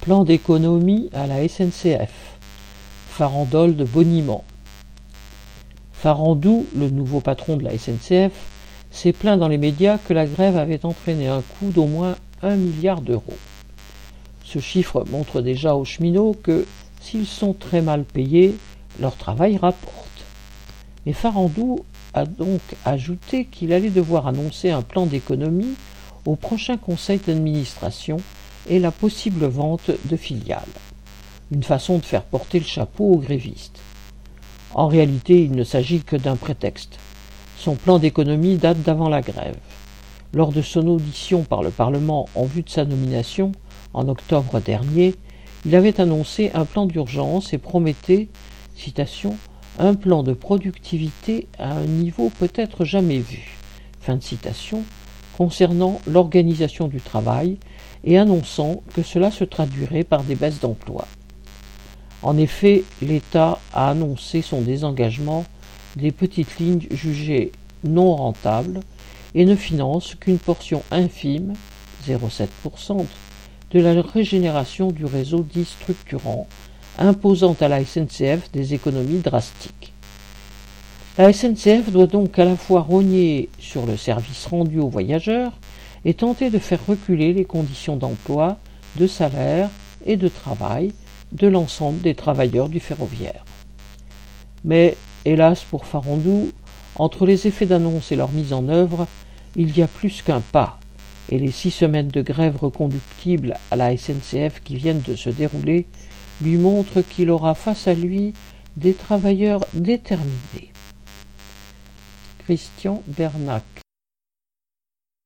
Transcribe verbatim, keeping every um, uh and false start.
Plan d'économie à la S N C F. Farandole de boniment. Farandou, le nouveau patron de la S N C F, s'est plaint dans les médias que la grève avait entraîné un coût d'au moins un milliard d'euros. Ce chiffre montre déjà aux cheminots que, s'ils sont très mal payés, leur travail rapporte. Mais Farandou a donc ajouté qu'il allait devoir annoncer un plan d'économie au prochain conseil d'administration et la possible vente de filiales. Une façon de faire porter le chapeau aux grévistes. En réalité, il ne s'agit que d'un prétexte. Son plan d'économie date d'avant la grève. Lors de son audition par le Parlement en vue de sa nomination, en octobre dernier, il avait annoncé un plan d'urgence et promettait, citation, « un plan de productivité à un niveau peut-être jamais vu », fin de citation, concernant l'organisation du travail et annonçant que cela se traduirait par des baisses d'emploi. En effet, l'État a annoncé son désengagement des petites lignes jugées non rentables et ne finance qu'une portion infime, zéro virgule sept pour cent, de la régénération du réseau dit structurant, imposant à la S N C F des économies drastiques. La S N C F doit donc à la fois rogner sur le service rendu aux voyageurs et tenter de faire reculer les conditions d'emploi, de salaire et de travail de l'ensemble des travailleurs du ferroviaire. Mais, hélas pour Farandou, entre les effets d'annonce et leur mise en œuvre, il y a plus qu'un pas, et les six semaines de grève reconductible à la S N C F qui viennent de se dérouler lui montrent qu'il aura face à lui des travailleurs déterminés. Christian Bernac.